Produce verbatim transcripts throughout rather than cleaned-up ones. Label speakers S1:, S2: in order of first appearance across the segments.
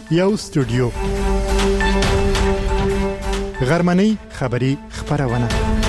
S1: یو استودیو غرمنۍ خبری خبرونه.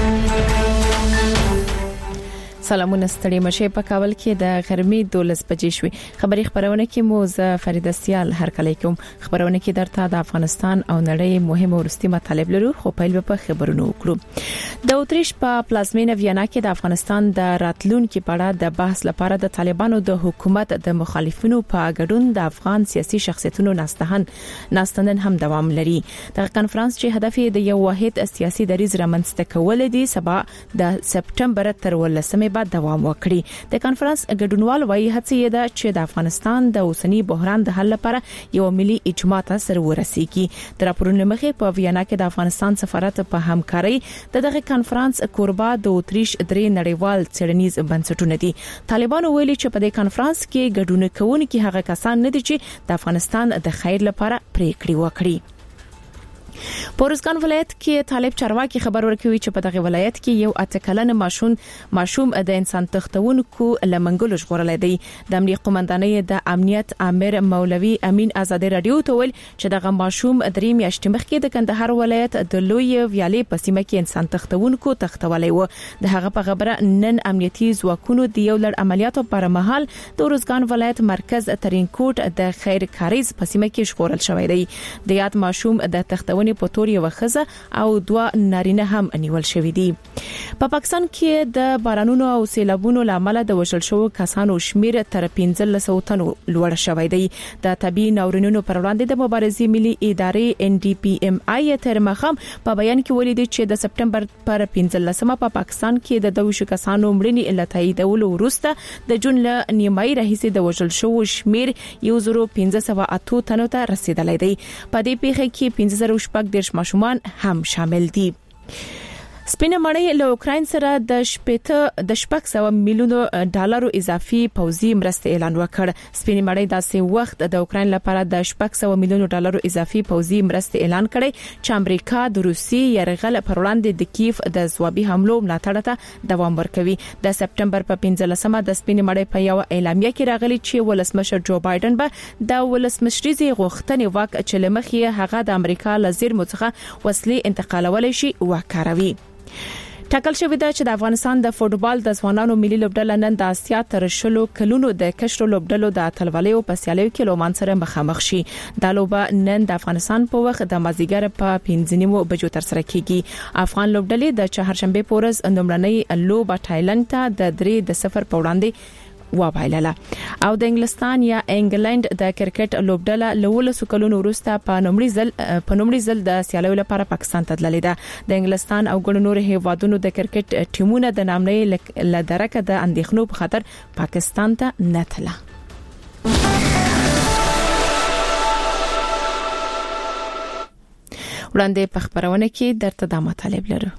S2: سلامونه ستړي مشه په کابل کې د غرمې دولس بجې شوې. خبري خبرونه کې مو ز فریده سیال هر کله کوم خبرونه کې درته د افغانستان او نړۍ مهم ورستي مطالب لرو، خو پیل په خبرونو وکړو. د اوتریش په پلازمینه ویانا کې د افغانستان د راتلونکو په اړه د بحث لپاره د طالبانو د حکومت د مخالفینو په ګډون د افغان سیاسي شخصیتونو ناستهن ناستندن هم دوام لري. د کنفرانس چې هدف یې د یو واحد سیاسي دریځ رامنځته کول دي سبا د سپټمبر تر ولسمه دوام وکړي. د کانفرنس ګډونوال وایي هڅه ده چې د افغانستان د اوسنی بحران د حل لپاره یو ملي اجماع ته سر ورسیږي. د راپورونو مخې په ویانا کې د افغانستان سفارت په همکاري د دغه کانفرنس کوربه د اوتریش درې نړیوال څېړنیز بنسټونه دي. طالبانو ویلي چې په دې کانفرنس کې ګډون کوونکي هغه کسان نه دي چې د افغانستان د خیر لپاره پریکړې وکړي. پورزګان ولایت کې طالب چارواکي خبر ورکوي چې په دغه ولایت کې یو اتکلن ماشوم ماشوم د انسان تختونکو لمنګلو ژغورل دی. د امنیت قومندانۍ د امنیت امیر مولوي امین آزادی رادیو ته ویل چې دغه ماشوم درې میاشتې مخکې د کندهار ولایت د لوی ویالې په سیمه کې انسان تختونکو تختولای و. د هغه په خبره نن امنیتي ځواکونو د یو لړ عملیاتو پر مهال د پورزګان ولایت مرکز ترینکوټ د خیر کاریز په سیمه کې ژغورل شوی دی. د یاد ماشوم د تختونې په تور یو خزه او دوا نارینه هم انیول شوې دي. په پاکستان کې د بارانونو او سیلابونو لامل د وشل شو کسانو شمیر تر پنځلس سوه تنو لوړ شوی دی. د طبي ناورینونو پر وړاندې د مبارزې ملي ادارې ان ډي پي ام آی تر مخم په بیان کې ولیدي چې د سپټمبر پر پنځلسمه په پاکستان کې د دوه شو کسانو مړینې التای دول وروسته د جون ل نیمای رئیس د وشل شو شمیر یو زره پنځه سوه اته تنو ته رسیدلی دی. په دې پیښه کې پنځه زره شپږ دیرش ماشومان هم شامل دي. سپینه مړی له اوکراین سره د شپږ د شپږ سوه میلیونو ډالرو اضافي پوځي مرسته اعلان وکړ. سپینه مړی داسې وخت د اوکراین لپاره د شپږ سوه میلیونو ډالرو اضافي پوځي مرسته اعلان کړي چې امریکا د روسي يرغل پر وړاندې د کیف د ځوابي حملو ملاتړ ته دوام ورکوي. د سپټمبر په پنځلسمه د سپینه مړی په یو اعلامیه کې راغلي چې ولسمشر جو بایدن به د ولسمشریزي غوښتنې واک چې لمخې هغه د امریکا لزیر مڅخه وسلې انتقالول شي وکاروي. ټاکل شوی دی چې د افغانستان د فوټبال د ځوانانو ملي لوبډله نن د اسیا تر شلو کلونو د کشرو لوبډلو د اتلولیو په سیالیو کې لومان سره مخامخ شي. د لوبه نن د افغانستان په وخت د مازیګر په پنځه نیمو بجو تر سره کیږي. افغان لوبډلې د چهارشنبه پورز اندومړنۍ لوبه تایلند ته د درې د صفر په وړاندې وبایلله. او د انګلستان یا انګلند د کرکټ لوبډله لولس کلونو وروسته په نومړي ځل په نومړي ځل د سیالیو لپاره پاکستان ته تللې ده. د انګلستان او ګڼو نور هیوادونو د کرکټ ټیمونو د نامنۍ لدرکه د اندېښنو په خاطر پاکستان ته نه تله. وړاندې په خبرونه کې درته د مطالب لرو.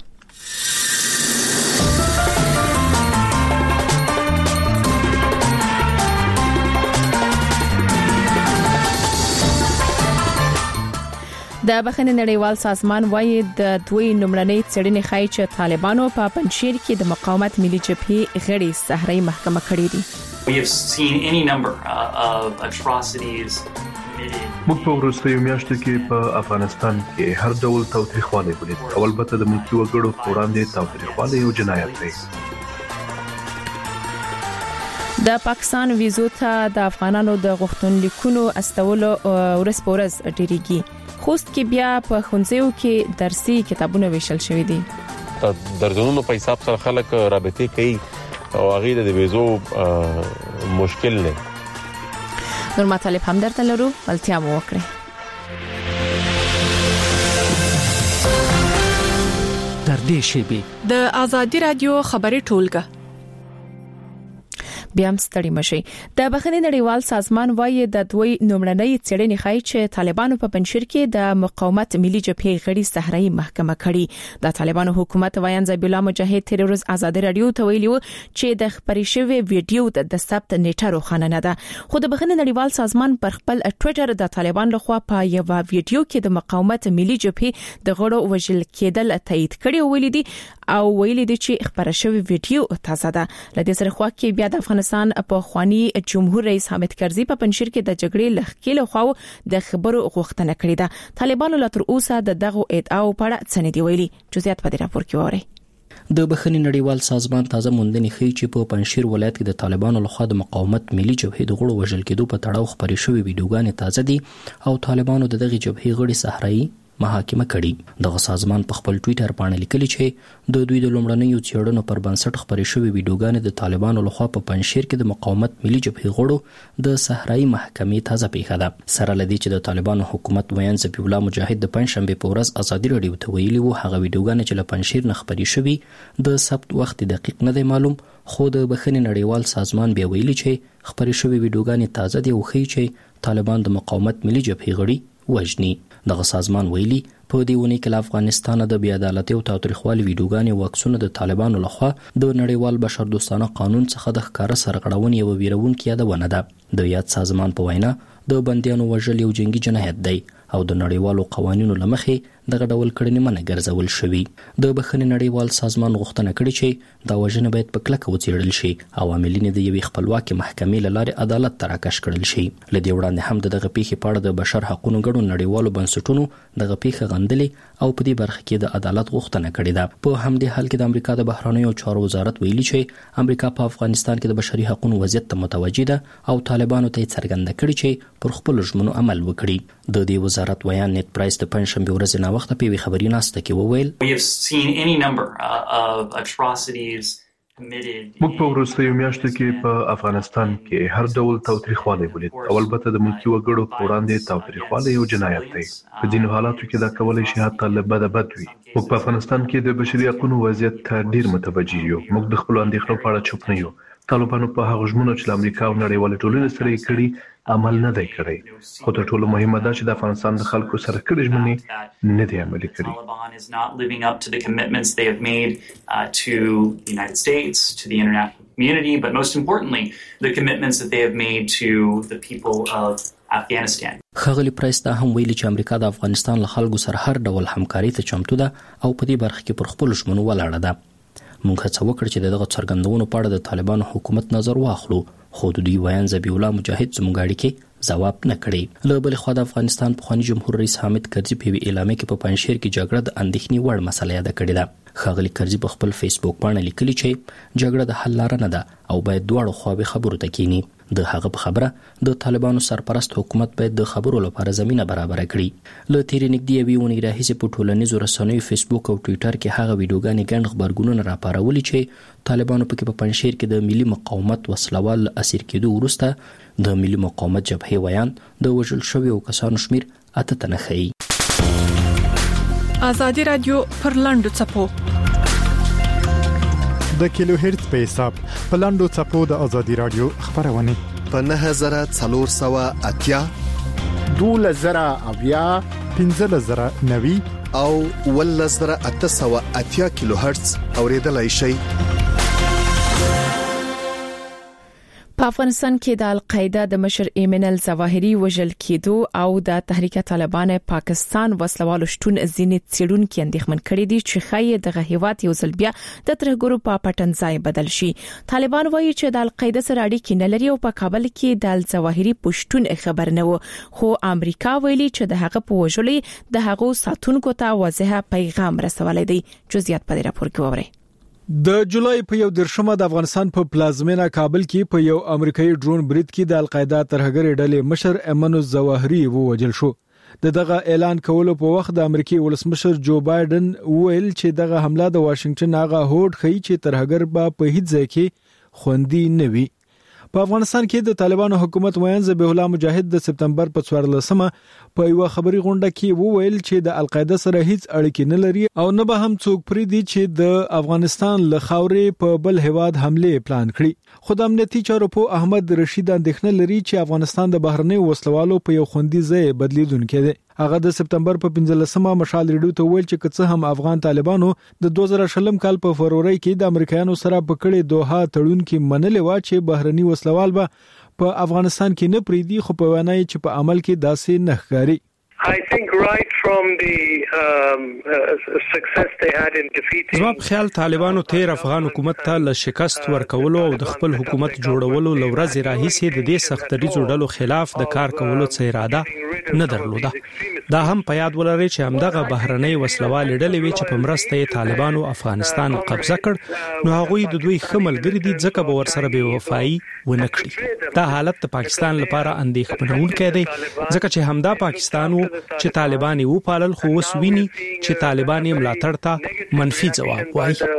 S2: د بخښنې نړیوال سازمان وايي د دوی نومړنۍ څېړنې ښایي چې طالبانو په پنځشیر کې د مقاومت ملي جبهې غړي صحرایي محکمه کړې دي.
S3: We have seen any number uh, of atrocities.
S4: موږ په وروستیو میاشتو کې په افغانستان کې هر ډول تاوتریخوالی ولید او البته د ملکي وګړو په وړاندې تاوتریخوالی یو جنایت دی.
S2: د پاکستان ویزو ته د افغانانو د غوښتنلیکونو استولو ورځ په ورځ ډیریږي. خوست کې بیا په ښوونځیو کې درسي کتابونه ویشل شوي دي.
S5: درځونو په حساب سره خلک رابطه کوي او هغه د ویزو مشکل نه.
S2: نور مطالب هم درته لرو، ولتیا مو وکړئ.
S6: در دې شی
S7: د آزادی رادیو خبري ټولګه
S2: بیا هم ستړي مشي. د بخښنې نړیوال سازمان وايي د دوی نومړنۍ څېړنې ښایي چې طالبانو په پنځشیر کې د مقاومت ملي جبهې غړي صحرایي محکمه کړي. د طالبانو حکومت وایي ذبیح الله مجاهد تیر ورځ آزادي رادیو ته ویلي چې د خبري شوی ویډیو د ثبت نیټه روښانه نه ده. خو د بخښنې نړیوال سازمان پر خپل ټوئیټر د طالبان لخوا په یو ویډیو کې د مقاومت ملي جبهې د غړو وژل کېدل تایید کړي او ویلي دي او ویلي دي چې خبره شوی ویډیو تازه ده. لدې سره خو کې بیا د افغانستان په خواني جمهور رئیس حامد کرزي په پنځیر کې د جګړې لخکېله خو د خبرو غوښتنه کړې ده. طالبانو لا تر اوسه د دغه ادعاو په اړه څه نه دی ویلي. جزئیات په دې راپور کې وره.
S8: د بخښنې نړیوال سازمان تازه موندنې ښیي چې په پنځیر ولایت کې د طالبانو لخوا د مقاومت ملي جبهې د غړو وژل کېدو په تړاو خبرې شوې ویډیوګانې تازه دي او طالبانو د دغه جبهې غړي صحرایي محاکمه کړي. دغه سازمان په خپل ټوئیټر باندې لیکلي چې د دوی د لومړنیو څېړنو پر بنسټ خبرې شوې ویډیوګانې د طالبانو لخوا په پنځیر کې د مقاومت ملي جبهې غړو د صحرایي محکمې تازه پیښه ده. سره لدی چې د طالبانو حکومت ویان ذبیح الله مجاهد د پنځشنبه په ورځ ازادي راډیو ته ویلي وو هغه ویډیوګانې چې له پنځیر نه خبرې شوې د سبت وخت دقیق نه دی معلوم، خو د بخښنې نړیوال سازمان بیا ویلي چې خبرې شوې ویډیوګانې تازه دي او ښیي چې طالبان د مقاومت ملي جبهې غړي وژني. دغه سازمان ویلي په دې ونې کې له افغانستان د بې عدالتۍ او تاوتریخوالي ویډیوګانې او عکسونه د طالبانو لخوا د نړیوال بشردوستانه قانون څخه د ښکاره سرغړونې یوه ویرونکې یادونه ده. د یاد سازمان په وینا د بندیانو وژل یو جنگي جنایت دی او د نړیوالو قوانینو له مخې دغه ډول کړنې منع ګرځول شوي. د بخښنې نړیوال سازمان غوښتنه کړې چې دا وژنه باید په کلکه وڅېړل شي او عاملین د یوې خپلواکې محکمې له لارې عدالت ته راکش کړل شي. له دې وړاندې هم د دغه پیښې په اړه د بشر حقوقو ګډو نړیوالو بنسټونو دغه پیښه غندلې او په دې برخه کې د عدالت غوښتنه کړې ده. په همدې حال کې د امریکا د بهرنیو چارو وزارت ویلي چې امریکا په افغانستان کې د بشري حقوقو وضعیت ته متوجه ده او طالبانو ته څرګنده کړې چې پر خپل ژمنو عمل وکړي. د دې وزارت ویان نیت پرایس د پنځشنبه ورځې نه وخت په خبري ناسته کې وویل
S3: We have seen any number uh, of atrocities committed.
S4: موږ په وروستیو میاشتو کې په افغانستان کې هر ډول تاوتریخوالی ولید او البته د ملکي وګړو په وړاندې تاوتریخوالی یو جنایت دی. په ځینو حالاتو کې دا کولای شي حتی له بده بد وي. موږ په افغانستان کې د بشري حقوقو وضعیت ته ډیر متوجه یو. موږ د خپل اندېښنو په اړه چوپ نه یو. طالبانو په هغه ژمنو چې امریکا او نړیوال ټولنې سره یې کړي عمل نه دی کړی. خو تر ټولو مهمه دا چې د افغانستان د خلکو سره کړي ژمنې نه دی عملي کړي.
S3: Taliban is not living up to the commitments they have made uh, to the United States, to the international community, but most importantly, the commitments that they have made to the people of Afghanistan.
S8: ښاغلي پرایس دا هم ویلي چې امریکا د افغانستان له خلکو سره هر ډول همکاري ته چمتو ده او په دې برخه کې پر خپل ژمنو ولاړه ده. موږ هڅه وکړه چې دغه څرګندونو په اړه د طالبانو حکومت نظر واخلو، خو د دوی ویان ذبیح الله مجاهد زموږ اړیکې ځواب نه کړی. له بلې خوا د افغانستان پخواني جمهور رئیس حامد کرزي په یوې اعلامیه کې په پنځشیر کې جګړه د اندېښنې وړ مسله یاده کړې ده. ښاغلي کرزي په خپل فیسبوک باندې لیکلي چې جګړه د حل لاره نه ده او باید دواړو خواوې خبرو ته کینی. د هغه په خبره د طالبانو سرپرست حکومت باید د خبرو لپاره زمينه برابر کړي. له تیرې نږدې یوې اونۍ راهیسې په ټولنیزو رسنیو فیسبوک او ټوئیټر کې هغه ویډیوګانې ګڼ خبرګونونه راپارولي چې طالبانو پکې په پنځشیر کې د ملي مقاومت وسلوال اسیر کېدو وروسته د ملي مقاومت جبهې ویان د وژل شویو کسانو شمیر اته تنه ښیي.
S7: ازادي رادیو پر لاندو چپو
S1: د کیلو هرتز په حساب په لاندو چپو د ازادي رادیو خبرونه
S9: په نه هزار څلور سوه اتیا
S10: دوله زره اویا
S1: پنځه زره نوي
S9: او ول زره اته سوه اتیا کیلو هرتز اوریدلای شي.
S2: په افغانستان کې د القاعده د مشر ایمن الظواهری وژل کېدو او د تحریک طالبان پاکستان وسلوالو شتون ځینې څېړونکو اندېښمن کړي دي چې خای دغه هیواد یو ځل بیا د ترهګرو په پټنځای بدل شي. طالبان وایي چې د القاعده سره اړیکې نه لري او په کابل کې د الظواهری پښتون خبر نه و، خو امریکا ویلي چې د هغه په وژلې د هغه ساتونکو ته واضح پیغام رسولای دی. جزئیات په راپور کې وره.
S11: د جولای په یو درشمه د افغانستان په پلازمینه کابل کې په یو امریکایي ډرون برید کې د القاعده ترهګر ډلې مشر ایمن الظواهری ووجل شو. د دغه اعلان کولو په وخت د امریکای ولسمشر جو بایدن ویل چې دغه حمله د واشنگټن هغه هوډ خي چې ترهګر به په هیڅ ځای کې خوندي نه وي. په افغانستان کې د طالبانو حکومت ویان ذبیح الله مجاهد د سپتمبر په څوارلسمه په یو خبري غونډه کې وویل چې د القاعده سره هیڅ اړیکې نه لري او نه به هم څوک پریدي چې د افغانستان له خاورې په بل هیواد حمله پلان کړي. خو د امنیتي چارو په احمد رشید اندېښنه لري چې افغانستان د بهرنی وسلوالو په یو خوندي ځای بدلیدونکې دی. هغه د سپتمبر په پنځلسمه مشال ریډیو ته ویل چې که هم افغان طالبانو د دوه زره شلم کال په فروری کې د امریکایانو سره په کړې دوحه تړون کې منلې و چې بهرنی وسلوال به په افغانستان کې نه پریدي، خو په وانای چې په عمل کې داسې نه ښکاري.
S12: I think right from the um, uh, success they had in defeating
S13: زما په خیال طالبانو تیر افغان حکومت ته ل شکست ورکولو او د خپل حکومت جوړولو لورځ راهیسي د دې سختري ډلو خلاف د کار کولو څه اراده نه درلوده. دا هم په یاد ولرئ چې همدغه بهرنۍ وسلوال ډلې وی چې په مرسته یې طالبانو افغانستان قبضه کړ نو هغوی د دوی خملګری دي ځکه به ورسره به وفای ونه کړی. دا حالت د پاکستان لپاره اندېښمنونکی دی ځکه چې همدا پاکستان وو چې طالبان یې وپالل خو اوس ویني چې طالبان یې ملاتړ ته منفي ځواب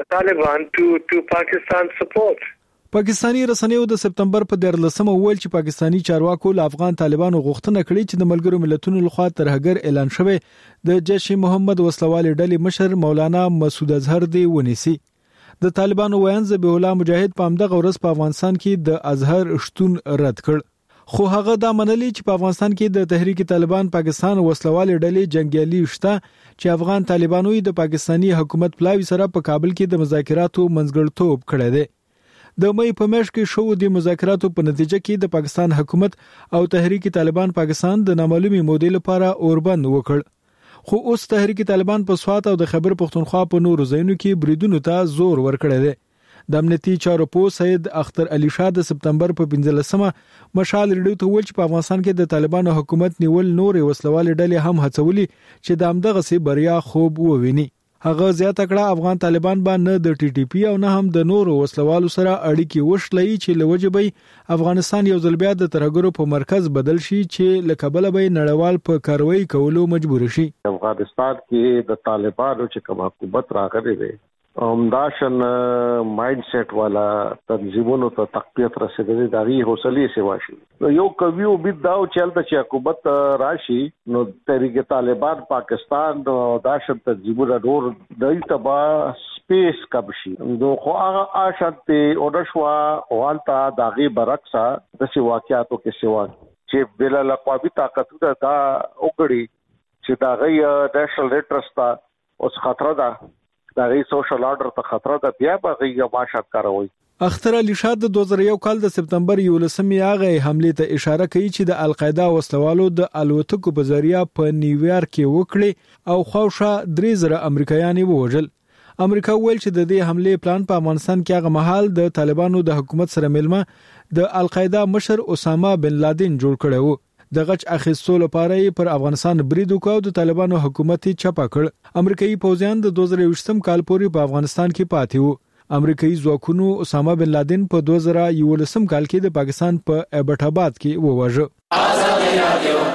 S13: وایي.
S11: پاکستانی رسنیو د سپتمبر په دیارلسمه ویل چې پاکستانی چارواکو له افغان طالبانو غوښتنه کړې چې د ملګرو ملتونو لخوا ترهګر اعلان شوی د جیش محمد وسلوال ډلې مشر مولانا مسعود اظهر دی ونیسي. د طالبانو ویان ذبیح الله مجاهد په همدغه ورځ په افغانستان کې د اظهر شتون رد کړ خو هغه دا منلي چې په افغانستان کې د تحریک طالبان پاکستان وسلوال ډلې جنگیالي شته چې افغان طالبانو د پاکستانی حکومت پلاوی سره په کابل کې د مذاکراتو منځګړیتوب کړی دی. د مې په میاشت کې شو د مذاکراتو په نتیجه کې د پاکستان حکومت او تحریک طالبان پاکستان د نامعلومي مودې لپاره اوربند وکړ. خو اوس تحریک طالبان په سوات او د خیبر پختونخوا په نورو ځایونو کې بریدونو ته زور ورکړی دی. د امنیتي چارو پوه سید اختر علي شاه د سپتمبر په پنځلسمه مشال ریډیو ته ویل چې په افغانستان کې د طالبانو حکومت نیول نورې وسلوال ډلې هم هڅولي چې د همدغه سي بریا خوب وویني. هغه زیاته کړه افغان طالبان باندې د ټي ټي پی او نه هم د نورو وسلوالو سره اړیکې وشلې چې لوجبې افغانستان یو ځل بیا د ترهګرو په مرکز بدل شي چې لکبل به نړیوال په کاروایی کولو مجبور شي.
S14: افغانستان کې د طالبانو چې کوم حکومت راغلی دی همداشن مایند سیټ والا تنظیمونو ته تقویت رسیدلې دغه حوصله سیوا شي. یو کوي او بيد داو چلته چې حکومت راشي نو تحریک طالبان پاکستان او داشن تنظیمونو ډور دای تبا سپیس کب شي نو خو هغه آشته اورشوا والتا دغه برعکس د سی واقعاتو کې سیوا چې بل اقوامي طاقتونه دا وګړي چې دا غي نېشنل انټرست اوس خطر ده دا غي سوشل آرډر ته خطر ده بیا به غي ماشات کاروي.
S11: اختر علي شاه د دوه زره یو کال د سپتمبر یولسمې هغه حمله ته اشاره کوي چې د القاعده وسلوالو د الوتکو په ذریعہ په نیویارک کې وکړي او خوښه درې زره امریکایان ووژل. امریکا ویل چې د دې حمله پلان په افغانستان کې هغه مهال د طالبانو د حکومت سره ملمه د القاعده مشر اسامه بن لادن جوړ کړی وو. د غچ اخیستو لپاره پر افغانستان برید وکاو د طالبانو حکومت چپا کړ. امریکایي پوځیان د دوه زره یو کال پورې په افغانستان کې پاتې وو. امریکایي ځواکونو اسامه بن لادن په دوه زره یو کال کې د پاکستان په ایبټ آباد کې وواژه. آزادي رادیو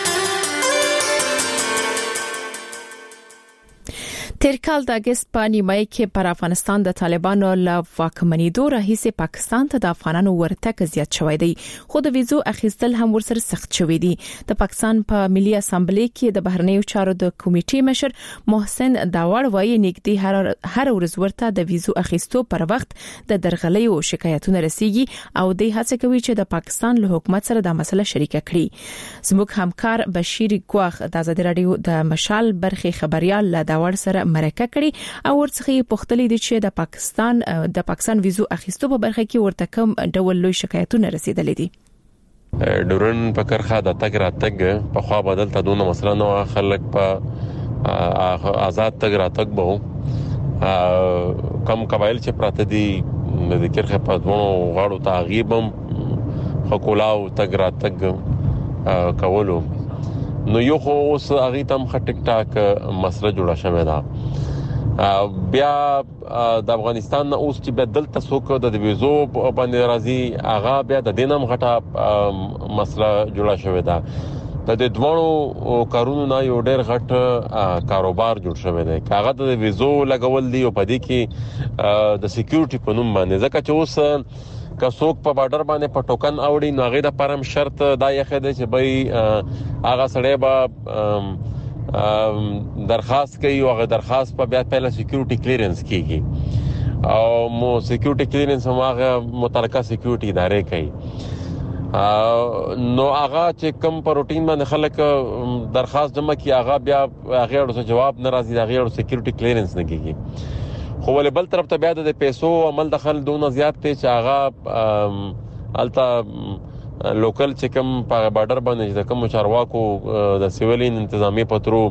S2: تیر کال د اگست په نیمای کې پر افغانستان د طالبانو له واکمنېدو راهیسې پاکستان ته د افغانانو ورتګ زیات شوی دی خو د ویزو اخیستل هم ورسره سخت شوی دی. د پاکستان په ملي اسامبلې کې د بهرنیو چارو د کمیټې مشر محسن داوړ وایي نږدې هر هر ورځ ورته د ویزو اخیستو پر وخت د درغلیو شکایتونه رسیږي او د هڅه کوي چې د پاکستان له حکومت سره د مسله شریک کړي. زموږ همکار بشیر ګواخ د آزادي رادیو د مشال برخې خبريال له داوړ سره مرکه کړي او ورڅخه پوښتنه دي چې د پاکستان د پاکستان ویزو اخیستو په برخه کې ورته کوم ډول لوی شکایتونه رسیدلې دي.
S5: ډورن په کرخه د تګ راتګ په خوا بدل ته دونه مثلا نو خلک په آزاد تګ راتګ به کم قبایل چې پراته دي د کرخه په دونو غاړو تعقیبم حقوقلاو تګ راتګ کولو نو یو خو اوس هغه تم ټیک ټاک مسله جوړه شوې ده. بیا د افغانستان اوس چې بدل تاسو د ویزو باندې راځي هغه بیا د دینم غټه مسله جوړه شوې ده. د دې دوه کارونو نه یو ډېر غټ کاروبار جوړ شوی دی. هغه د ویزو لګول دی او په دې کې د سکیورټي په نوم باندې ځکه چې اوس که څوک په بارډر باندې په ټوکن اوړي نو هغه د پرم شرط دا یې خده چې بای هغه سړی به درخواست کوي او هغه درخواست په بیا پهله سکیورټي کلیرنس کیږي او مو سکیورټي کلیرنس هغه متعلقه سکیورټي ادارې کوي نو هغه چې کم په روټین باندې خلک درخواست جمع کوي هغه بیا هغه ورته جواب ناراضي هغه ورته سکیورټي کلیرنس نه کیږي. خو ول بل طرف ته بیا د پیسو عمل دخل دونه زیات ته چې هغه الته لوکل چې کوم په بارډر باندې د کوم چارواکو د سیویلین انتظامی پترو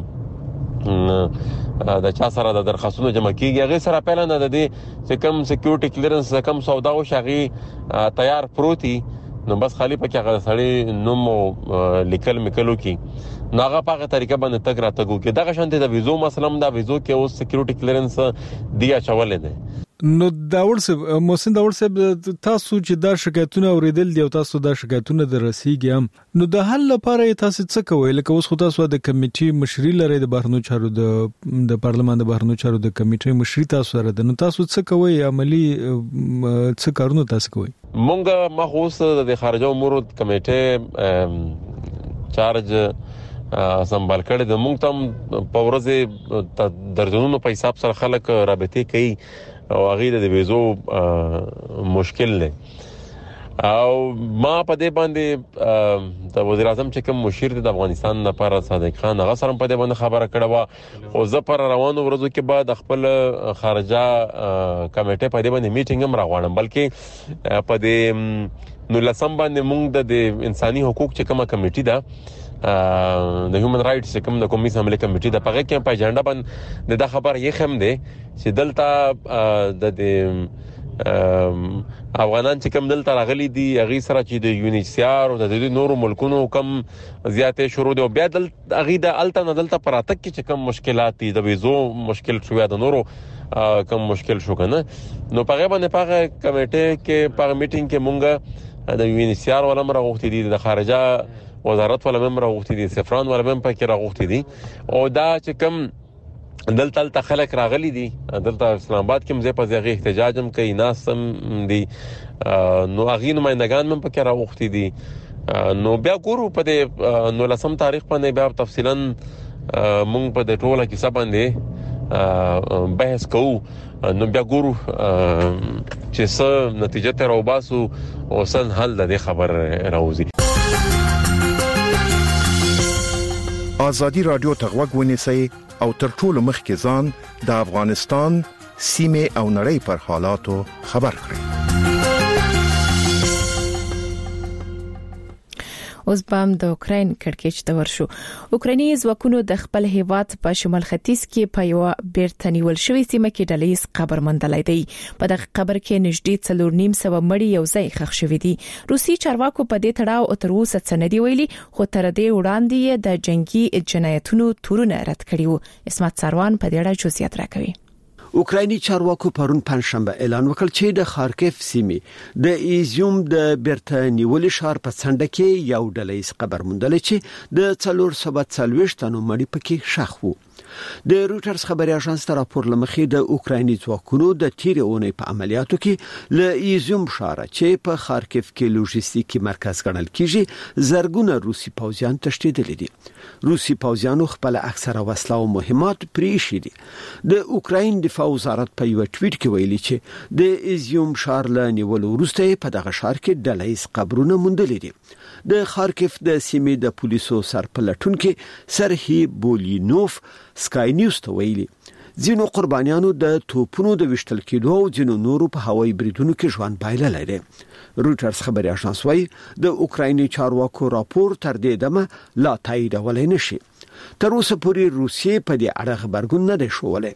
S5: د چا سره د درخواستونو جمع کیږي هغه سره پیل نه د دې چې کوم سکیورټي کلیرنس کوم سودا او شغي تیار پروتي نو بس خالی پکې هغه سړی نوم لیکل میکلو کی ناغه په طریقه باندې تک راتګو کې دغه شانته د ویزو مسلم دا ویزو کې اوس سکیورټي کلیرنس دی چولې ده
S11: نو داور صاحب محسن داور صاحب تاسو چې دا شکایتونه اوریدل دي او تاسو دا شکایتونه درسیږي هم نو د حل لپاره تاسو څه کوئ لکه اوس خو تاسو د کمیټې مشري لري د بهرنیو چارو د د پارلمان د بهرنیو چارو د کمیټې مشري تاسو سره ده نو تاسو څه کوئ عملی څه کارونه تاسو کوئ
S5: مونږه مخصوص د خارجه امور کمیټې چارج سمبال کړي د مونږ تم په ورځ درجنونو په حساب سره خلک رابطه کوي او هغه د ویزو مشکل نه او ما په دې باندې د وزیر اعظم چې کوم مشیر د افغانستان لپاره صادق خان هغه سره په دې باندې خبره کړې و او زه پر روانو ورځو کې بعد خپل خارجه کمیټه په دې باندې میټینګ هم راغوړم بلکې په دې نو لسم باندې موږ د انساني حقوق چې کومه کمیټه ده د هیومن رائټس کوم د قومي اسمبلی کمیټې د پغه کې په اجنډا باندې د خبر یې خم دي چې دلته د افغانان چې کوم دلته راغلي دي هغه سره چې د یونیسیار او د نورو ملکونو کم زیاتې شروع دي او بیا د هغه د الته دلته پراتک کې چې کوم مشکلات دي د ویزو مشکل شو یا د نورو کوم مشکل شو کنه نو پغه باندې پغه کمیټې کې پغه میټینګ کې مونږه د یونیسیار ولهم راغوښتي دي د خارجه وزارت ولا ممبر راغوښتي دي سفران ولا ممبر کې راغوښتي دي او دا چې کوم دلته تل خلک راغلي دي دلته اسلام آباد کې مزه په ځای احتجاج هم کوي ناس هم دي نو هغه نمائندگان هم پکې راغوښتي دي نو بیا ګورو په دې نو لسم تاریخ باندې بیا تفصیلا مونږ په دې ټوله کې سبا باندې بحث کوو نو بیا ګورو چې څه نتیجه ته راوباسو او څن حل د خبر راوځي
S9: ازادي رادیو ته غوږ ونیسئ او تر ټولو مخکې ځان د افغانستان سیمه او نړۍ پر حالاتو خبر کړئ
S2: اوس بام د اوکرين کڑکېچ ته ورشو اوکراني ځواکونو د خپل هیواد په شمال ختیځ کې په یو بیرته نیول شوې سیمه کې ډلهیز قبر موندلای دی په دغه قبر کې نږدې څلور نیم سو مړي یو ځای ښخ شوې دي روسي چارواکو په دې تړاو او تر اوسه څه نه دی ویلي خو تر دې وړاندې د جنگي جنایتونو تورونه رد کړي وو اسمت سروان په دې اړه جزئیات راکوي
S15: اوکرایني چارواکو پرون پنځشنبه اعلان وکړ چې د خارکیف سیمې د ایزیوم د بیرته نیولې ښار په څنډه کې یو ډلهیز قبر موندل چې د څلور سوه څلوېښت تنو مړي پکې ښخ وو د رويټرز خبري اژانس ته راپور لمخې د اوکرایني ځواکونو د تیرې اونۍ په عملیاتو کې ل ایزیوم ښار چې په خارکیف کې لوجستیکي مرکز ګڼل کیږي زرګونه روسي پوځیان تشدیدل دي روسي پوځیانو خپل اکثره وسله او مهمات پریښي دي د اوکراین دفاع وزارت په یو ټویټ کې ویلي چې د ایزیوم ښار له نیولو وروسته په دغه ښار کې ډلهیز قبرونه موندل دي د خارکیف د سیمې د پولیسو سرپلټونکو سرهی بولینوف سکای نیوز ته ویلي ځینو قربانیانو د توپونو د وشتل کېدو او ځینو نورو په هوایي بریدونو کې ژوند بایللی دی رويټرز خبري اژانس وايي د اوکرایني چارواکو راپور تر دې دمه لا تاییدولای نشي تر اوسه پورې روسیې په دې اړه خبرګون نه دی شولی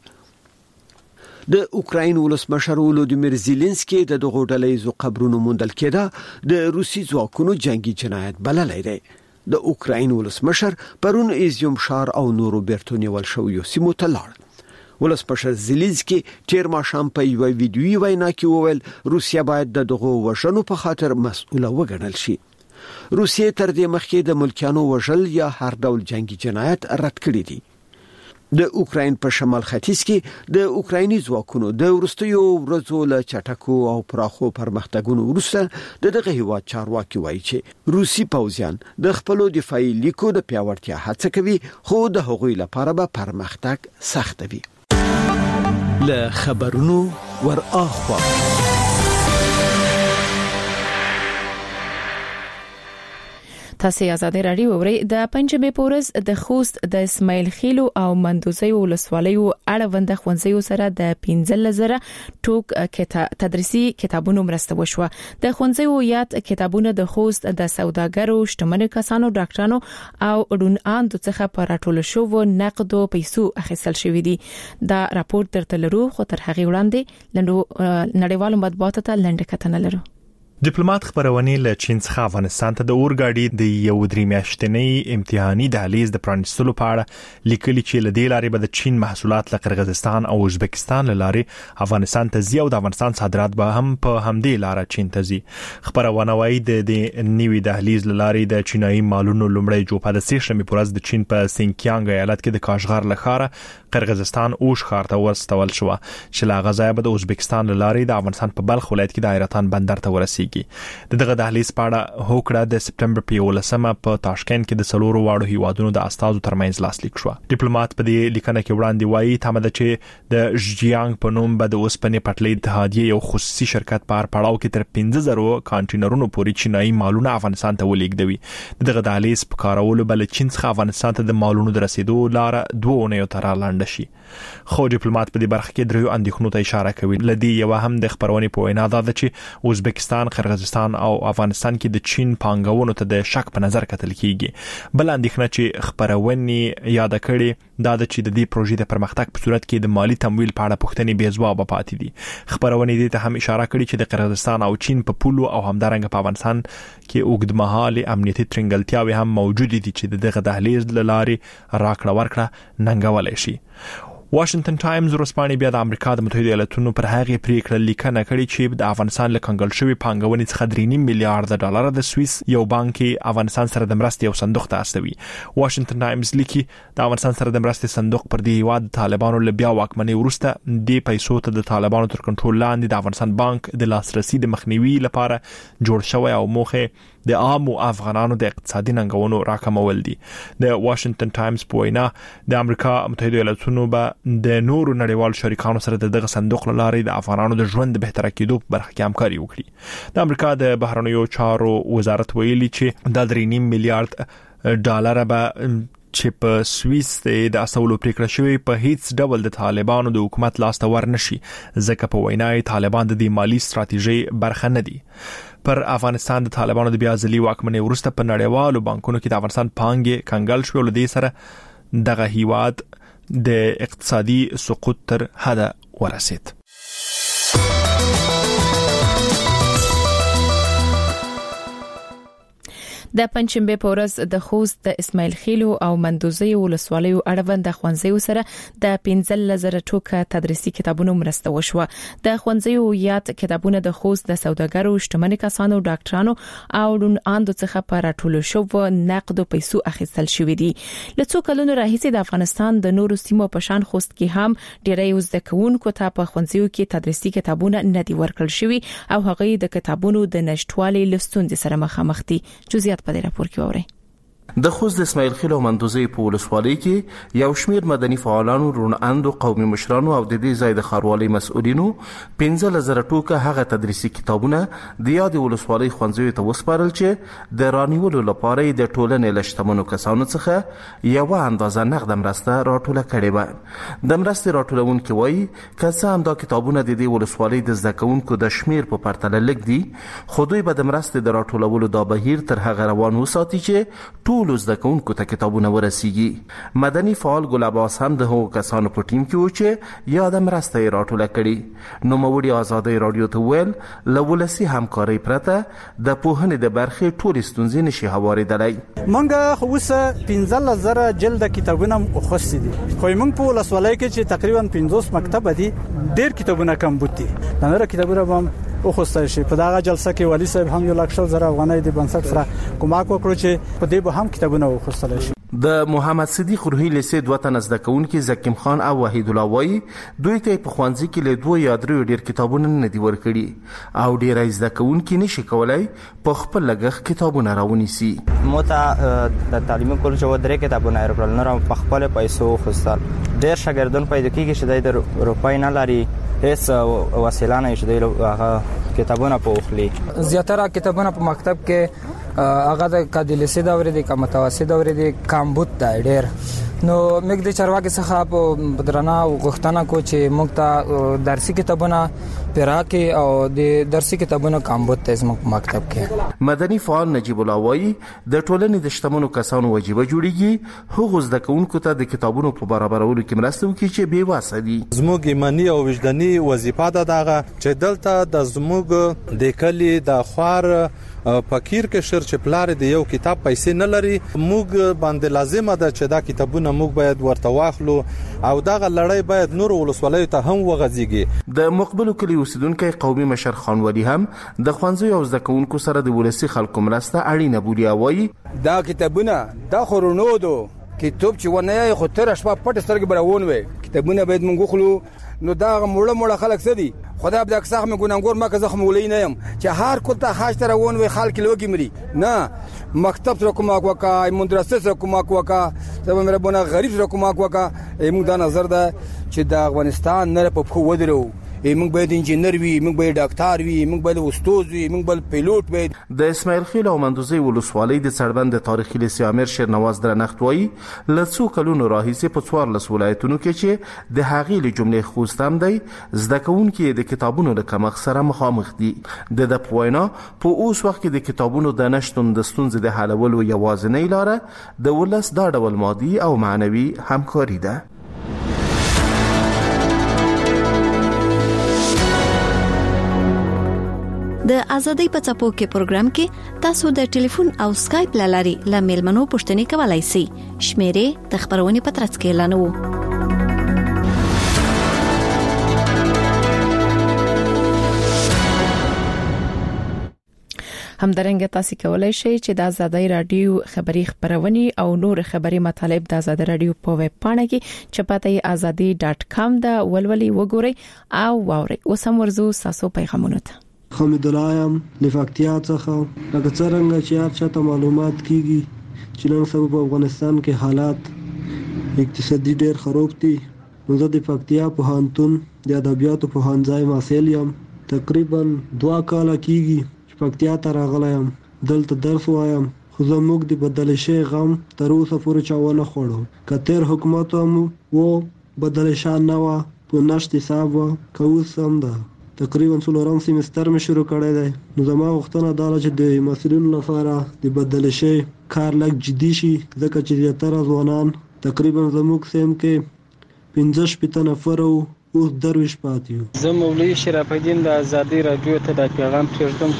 S15: د اوکراین ولسمشر ولودیمیر زيلنسکي د دغه ډلهیزو قبرونو موندل کېده د روسي ځواکونو جنگي جنایت بللی دی د اوکراین ولسمشر پرون ایزیوم ښار او نورو بیرته نیول شویو سیمو ته لاړ ولسمشر زيلنسکي تیر ماښام په یو ویډیويي وینا کې وویل روسیا باید د دغه وژنو په خاطر مسؤله وګڼل شي روسیې تر دې مخکې د ملکیانو وژل یا هر ډول جنگي جنایت رد کړی دی د اوکراین په شمال ختیځ کې د اوکرایني ځواکونو د ورستیو ورځو له چټکو او پراخو پرمختګونو وروسته د دغه هیواد چارواکي وایي چې روسي پوځیان د خپل دفاعي لیکو د پیاوړتیا هڅه کوي خو د هغوی لپاره به پرمختګ سخت وي
S6: له خبرونو ور اخوا
S2: تاسو آزادۍ رادیو اورئ. د پنځمې پورز د خوست د اسماعیل خیلو او مندوزي ولسوالیو اړوند خوندزیو سره د پنځه زره ټوک تدریسي کتابونو مرسته وشوه. د خوندزیو یاد کتابونه د خوست د سوداګرو، شتمنو کسانو، ډاکټرانو او ډوناندو څخه پر راټول شوو نقدو پیسو اخیستل شوې دي. دا راپور ترته لرو، خو تر هغه وړاندې لندو نړیوالو مطبوعاتو ته لنډه کتنه لرو.
S1: ډیپلوماټ خبرونه له چین څخه افغانستان ته د اورګاډي د یو درې میاشتنۍ امتحاني دهلیز د پرانستلو په اړه لیکلي چې له دې لارې به د چین محصولات له قرغیزستان او ازبکستان لارې افغانستان ته ځي او د افغانستان صادرات به هم په همدې لارې چین ته ځي. خبرونه وايي د دې نیوي دهلیز لارې د چینایي مالونو لومړی جوپه د سیشنمې پورز د چین په سینکیانګ ایالت کې د کاشغر لخاره قرغیزستان اوش ښار ته ورستول شو چې لا غزا به د ازبکستان لارې د افغانستان په بلخ ولایت کې د ایرتان بندر ته ورسیږي. د دغه دهلیز په اړه هوکړه د سپټمبر په یولسمه په تاشکند کې د سلورو واړو هیوادونو د استازو ترمنځ لاسلیک شو. ډیپلوماټ په دې لیکنه کې وړاندې وایي تمه ده چې د ژیانګ په نوم به د اوسپنې پټلۍ اتحادیه یو خصوصي شرکت په پړاو کې تر پنځه زره کانټینرونو پورې چینایي مالونه افغانستان ته ولیږدوي. دغه دهلیز په کارولو بل چین څخه افغانستان ته د مالونو د رسیدو لار دوه اونیو تر لاندې شي. خو ډیپلوماټ په دې برخه کې دریو اندېښنو ته اشاره کوي. لدی یو هم د خبرونې په وینا ده چې ازبکستان، قرغیزستان او افغانستان کې د چین پانګونو ته د شک په نظر کتل کیږي. بل اندېښنه چې خبرونه یاد کړي دا د چې د دې پروژې د پرمختګ په صورت کې د مالی تمویل په اړه پوښتنې بې ځواب پاتې دي. خبرونه دې ته هم اشاره کړي چې د قرغیزستان او چین په پولو او همدارنګه په افغانستان کې اوږدمهاله امنیتي ترنګلتیاوې هم موجود دي چې دغه دهلیز لارې راکړه ورکړه ننګولای شي. واشنگټن ټایمز ورسپانې بیا د امریکا د متحده ایالاتونو پر هغه پریکړه لیکنه کړې چې د افغانستان له کنګل شوی پانګونې څخه درې نیم میلیارډ ډالر د سوئیس یو بانک افغانستان سره د مرستې یو صندوق ته استوي. واشنگټن ټایمز لیکي د افغانستان سره د مرستې صندوق پر دې هیواد طالبانو له بیا واکمنۍ وروسته د پیسو ته د طالبانو تر کنټرول لاندې د افغانستان بانک د لاسرسي د مخنیوي لپاره جوړ شوی او موخه د عام افغانانو د اقتصادي ننګونو راکمول دي. د واشنگټن ټایمز په وینا د امریکا متحده ایالاتونو به د نورو نړیوال شریکانو سره دغه صندوق لارې د افغانانو د ژوند د بهتره کېدو په برخه کې همکاري وکړي. د امریکا د بهرنیو چارو وزارت ویلي چې د درې نیم میلیارډ ډالر به چې په سوئیس د اصولو پریکړه شوی په هیڅ ډول د طالبانو د حکومت لاس ته ورنشي، ځکه په وینای طالبان د دې مالی ستراتیژي برخه نه دي. پر افغانستان د طالبانو د بیا ځلي واکمنۍ وروسته په نړیوالو بانکونو کې د افغانستان پانګې کنګل شو، ولدې سره دغه هیواد د اقتصادي سقوط تر حد ورسید.
S2: د پنځمبه پورز د خوست د اسماعیل خیلو او مندوزي ولسوالیو اړوند د خوندزیو سره د پنځه زره ټوکه تدریسي کتابونو مرسته وشوه. د خوندزیو یاد کتابونه د خوست د سوداګرو، شتمنو کسانو، ډاکټرانو او ډوناندو څخه پر راټول شوو نقدو پیسو اخیستل شوې دي. له څو کلونو راهیسې د افغانستان د نورو سیمو په شان خوست کې هم ډېری زده کوونکو ته په خوندزیو کې تدریسي کتابونه نه دي ورکړل شوي او هغه د کتابونو د نشټوالي لستوندې سره مخامخ دي. جزئیات په دې راپور کې ووري.
S16: د خوست د اسماعیل خیل او مندوزي په ولسوالۍ کې یو شمیر مدني فعالانو، روناندو، قومي مشرانو او د دې ځای د ښاروالۍ مسؤلینو پنځه زره ټوکه هغه تدریسي کتابونه د یاد ولسوالۍ ښوونځیو ته وسپارل چې د رانیولو لپاره د ټولنې له شتمنو کسانو څخه یو اندازه نقد مرسته راټوله کړې وه. د مرستې راټولونکي وایي که څه هم دا کتابونه د دې ولسوالۍ د زده کوونکو د شمیر په پرتله لږ دي، خو دوی به د مرستې د راټولولو دا بهیر تر هغه روان وساتي چې ټول زده کوونکو ته کتابونه ورسیږي. مدني فعال ګل عباس هم د هغو کسانو په ټیم کې و چې یاده مرسته یې راټوله کړي. نوموړي آزادۍ راډیو ته ویل له ولسي همکارۍ پرته د پوهنې د برخې ټولې ستونزې نشي هوارېدلی.
S17: موږ خو اوس پنځه زره جلده کتابونه اخیستي دي، خو موږ په ولسوالۍ کې چې تقریبا پنځوس مکتب دي، ډېر کتابونه کم بوتي. نور کتابونه هم وخوستل شي. په دغه جلسه کې والی صاحب هم یو لک شل زره افغانۍ د بنسټ سره کومک وکړو چې په دې به هم کتابونه وخوستل شي.
S16: د محمد صدیق روحي لیسې دوه تنه زده کوونکي زکیم خان او وحید الله وایي دوی ته په ښوونځي کې له دوه یا درې ډېر کتابونه نه دي ورکړي او ډېری زده کوونکي نشي کولای په خپل لګښت کتابونه راونیسي.
S18: مو ته د تعلیمي کولج و درې کتابونه ورکړل، نور په خپل پیسو خوستل. ډېر شاګردان پیدا کیږي چې د روپای نه لري، هیڅ وسیله نه شي د هغه کتابونه په اخلي.
S19: زیاتره کتابونه په مکتب کې هغه د کادلسی دورې د کمتوسط دورې د کامبوت د ډیر نو موږ د چارواکي څخه په درنا غوښتنه کو چې موږ ته درسي کتابونه پراکي او د درسي کتابونو کامبوت ته زموږ مکتب کې
S16: مدني فعال نجیب الله وایي د ټولنې د شتمنو کسانو واجبہ جوړیږي هغه زده کوونکو ته د کتابونو په برابرولو کې مرسته وکړي چې بې واسه دي.
S20: زموږ ایمانی او وجداني وظیفه ده دغه چې دلته د زموږ د کلی د خوار فقیر کې شر چې پلار دی یو کتاب پیسې نه لري موږ باندې لازمه ده چې دا کتابونه موږ باید ورته واخلو او دغه لړۍ باید نور ولسوالۍ ته هم وغځيږي.
S16: د مقبلو کلی اوسیدونکو قومي مشر خان ولی هم د خوانځي او زده کوونکو سره د ولسی خلکو مرسته اړینه بولي او وایي
S21: دا کتابونه دا خورونو دو کتاب چې ونه خو تر شپه پټ سترګې براون وي کتابونه باید موږ خلو نو دا مړه مړه خلک سدي خدا به د اکساخ مې ګونګور ما که زخم ولې نه يم چې هر کوته خاص تر ون وي خلک لوګي مري نه مکتب سره کومه کوکا مدرسې سره کومه کوکا زموږ مربونه غریب سره کومه کوکا موږ دا نظر ده چې د افغانستان نه په خو ودرو موږ باید انجنیر وي موږ باید ډاکټر وي موږ باید استاد وي موږ باید پیلوټ وي.
S16: د اسماعیل خیل او مندوزي ولسوالۍ د سړبند تاریخي لیسې امیر شیرنواز درنښت وایي لڅو کلونو راهیسې په څوار لس ولایتونو کې چې د هغې له جملې خوستم دی زده کوونکي د کتابونو له کمښت سره مخامخ دي. د د پوینا په اوس وخت کې د کتابونو د نشټون د ستونزې د حلولو یوازینۍ لاره د ولس دا ډول مادي او معنوي همکاري ده.
S22: د ازادۍ په څپو کې پروګرام کې تاسو د ټلیفون او سکایپ لاري ل میلمنو پوښتنې کولای شئ. شمیرې د خبرونې په ترڅ کې اعلانوو.
S2: همدارنګه تاسو کولای شئ چې د ازادۍ رادیو خبری خبرونه او نور خبري مطالب د ازادۍ رادیو په ویب پاڼه کې چپاتی ازادي ډاټ کام دا ولولي وګورئ او واورئ. اوس هم ورزو تاسو پیغامونه ته
S23: حمید الله یم لفاکتیا څخه لکه څنګه چې هر چاته معلومات کیږي چې نن سبا په افغانستان کې حالات اقتصادي ډېر خراب دي. نو زه د فاکتیا په هانتون د ادبیاتو په هانځای ماسل یم تقریبا دوا کاله کیږي چې فاکتیا ته راغلی یم دلته درس وایم خو زموږ د بدل شي غم تر اوسه پورې چاونه خوړو کتر حکومت هم وو بدل شان نه و په نشت حساب کوس هم ده تقریبا څلورم سیمستر مې شروع کړی دی. نو زما غوښتنه دا ده چې د مسؤلینو لپاره د بدل شي کار لږ جدي شي ځکه چې زیاتره ځوانان تقریبا زموږ سیم کې پنځه شپېته نفر او اوس درویش پاتې یو.
S24: زه مولوي شرف الدین د ازادۍ رادیو ته د پیغام پرېږدم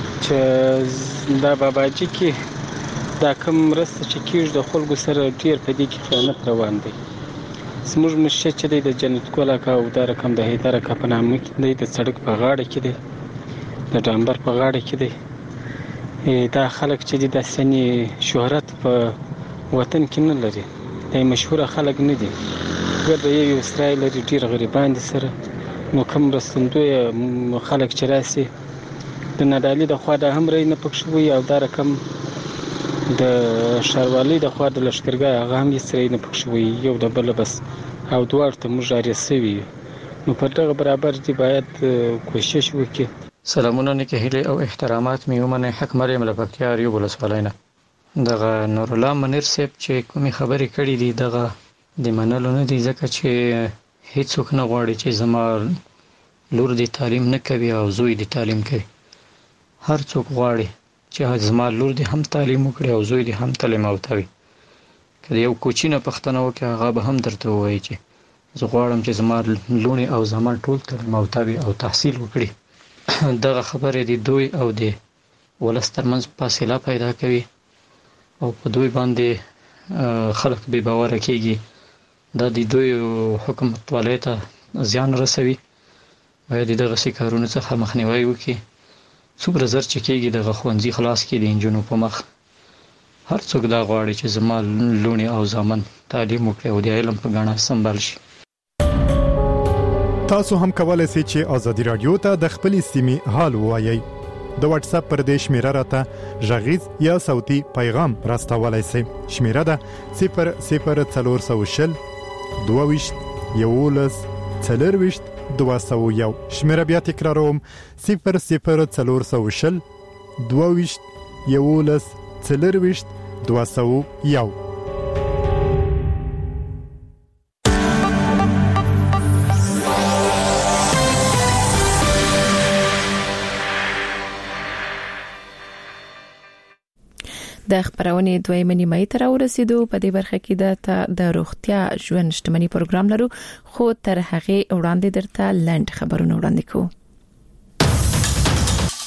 S24: چې دا باباجي کې دا کوم مرسته چې کیږي د خلکو سره ډېر په دې کې خیانت روان دی. زموږ مشر چې د جنت کولا کا او د رقم د هیدر کا په نامه کې د سړک په غاړه کې دی د ډامبر په غاړه کې دی. دا خلک چې د سني شهرت په وطن کې نه لري د مشهور خلک نه دي ګرځي یو اسرائیل لري ډیر غریبان دي سره نو کوم رسندوی خلک چې راسي د نادالي د خوا د هم رې نه پکښوي او دا رقم د شاروالي د خوا د لشکرګاه هغه هم یې سره نه پکښوي یو د بل بس او دوړ ته موږ اړ سوي نو په دغه برابر دي باید کوشش وکړي.
S25: سلامونه نیکه هیله او احترامات مې ومنه حق مریم لپاره یو بل سوالینه دغه نور الله منیر صاحب چې کومي خبرې کړې دي دغه د منلو نه دي ځکه چې هیڅوک نه غواړي چې زما لور دی تعلیم نه کوي او زوی دی تعلیم کوي. هر څوک غواړي چې زما لور دی هم تعلیم وکړي او زوی دی هم تعلیم وکړي. کله یو کوچینه پښتنه وکړي هغه به هم درته وایي چې زه غواړم چې زما لونی او زما ټول تعلیم وکړي او تحصیل وکړي. دغه خبره دی دوی او دی ولس ترمنځ فاصله پیدا کوي او په دوی باندې خلک بې باوره کېږي. دا د دوی حکومت ولایته زیان رسوي باید دغه کارونو څخه مخنیوي وکړي. څومره زر چې کېږي دغه ښوونځي خلاص کړي د انجونو په مخ هر څوک دا غواړي چې زما لونی او زامن تعلیم وکړي او د علم په ګاڼه سمبال شي.
S26: تاسو هم کولای شئ چې ازادي رادیو ته د خپل سیمې حال ووایي. د واتس اپ پر دې شمیره راته ژغیز یا صوتي پیغام راستولای شئ. شمیره ده صفر صفر څلور سوه شل دوه ویشت یولس څلور ویشت دوه سوه یو. شمیره بیا تکراروم صفر صفر څلور سوه شل دوه ویشت یولس څلرويشت دوه سوه یو.
S2: د خبرونه دویمه نیمه تر ورسېدو. په دې برخه کې د د روغتیا ژوند شتمنۍ پروګرام لرو، خو تر هغه وړاندې درته لند خبرونه وړاندې کوو.